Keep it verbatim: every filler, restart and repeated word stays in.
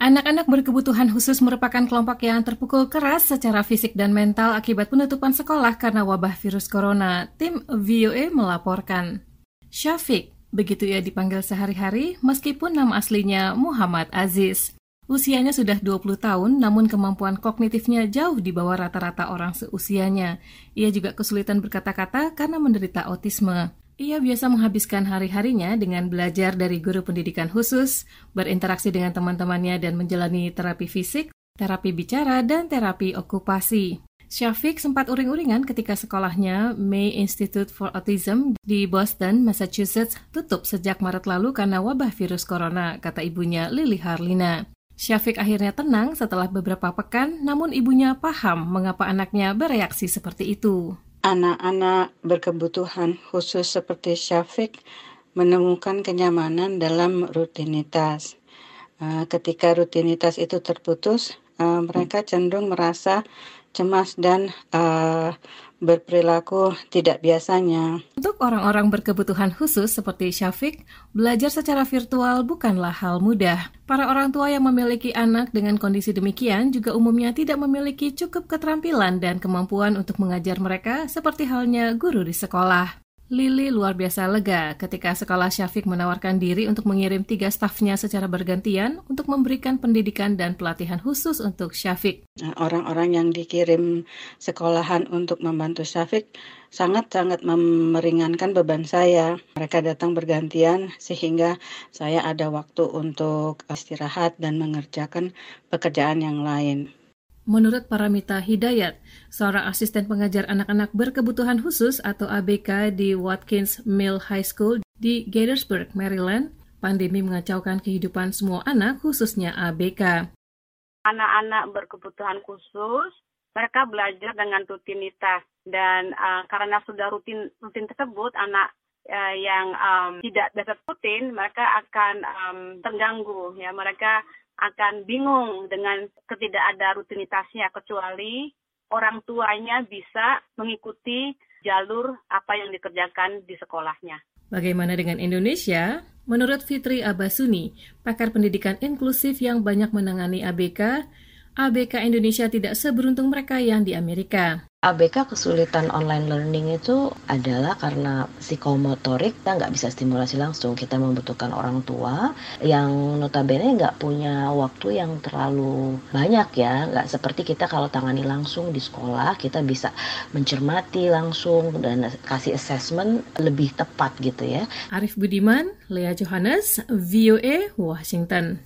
Anak-anak berkebutuhan khusus merupakan kelompok yang terpukul keras secara fisik dan mental akibat penutupan sekolah karena wabah virus corona. Tim V O A melaporkan. Syafiq, begitu ia dipanggil sehari-hari meskipun nama aslinya Muhammad Aziz. Usianya sudah dua puluh tahun, namun kemampuan kognitifnya jauh di bawah rata-rata orang seusianya. Ia juga kesulitan berkata-kata karena menderita autisme. Ia biasa menghabiskan hari-harinya dengan belajar dari guru pendidikan khusus, berinteraksi dengan teman-temannya dan menjalani terapi fisik, terapi bicara, dan terapi okupasi. Syafiq sempat uring-uringan ketika sekolahnya May Institute for Autism di Boston, Massachusetts tutup sejak Maret lalu karena wabah virus corona, kata ibunya Lily Harlina. Syafiq akhirnya tenang setelah beberapa pekan, namun ibunya paham mengapa anaknya bereaksi seperti itu. Anak-anak berkebutuhan khusus seperti Syafiq menemukan kenyamanan dalam rutinitas. Uh, ketika rutinitas itu terputus, uh, mereka cenderung merasa cemas dan uh, berperilaku tidak biasanya. Untuk orang-orang berkebutuhan khusus seperti Syafiq, belajar secara virtual bukanlah hal mudah. Para orang tua yang memiliki anak dengan kondisi demikian juga umumnya tidak memiliki cukup keterampilan dan kemampuan untuk mengajar mereka seperti halnya guru di sekolah. Lily luar biasa lega ketika sekolah Syafiq menawarkan diri untuk mengirim tiga stafnya secara bergantian untuk memberikan pendidikan dan pelatihan khusus untuk Syafiq. Orang-orang yang dikirim sekolahan untuk membantu Syafiq sangat-sangat meringankan beban saya. Mereka datang bergantian sehingga saya ada waktu untuk istirahat dan mengerjakan pekerjaan yang lain. Menurut Paramita Hidayat, seorang asisten pengajar anak-anak berkebutuhan khusus atau A B K di Watkins Mill High School di Gettysburg, Maryland, pandemi mengacaukan kehidupan semua anak, khususnya A B K. Anak-anak berkebutuhan khusus, mereka belajar dengan rutinitas. Dan uh, karena sudah rutin rutin tersebut, anak uh, yang um, tidak biasa rutin, mereka akan um, terganggu. Ya, mereka akan bingung dengan ketidak ada rutinitasnya, kecuali orang tuanya bisa mengikuti jalur apa yang dikerjakan di sekolahnya. Bagaimana dengan Indonesia? Menurut Fitri Abasuni, pakar pendidikan inklusif yang banyak menangani A B K, A B K Indonesia tidak seberuntung mereka yang di Amerika. A B K kesulitan online learning itu adalah karena psikomotorik kita nggak bisa stimulasi langsung. Kita membutuhkan orang tua yang notabene nggak punya waktu yang terlalu banyak ya. Nggak seperti kita kalau tangani langsung di sekolah, kita bisa mencermati langsung dan kasih assessment lebih tepat gitu ya. Arif Budiman, Lea Johannes, V O A, Washington.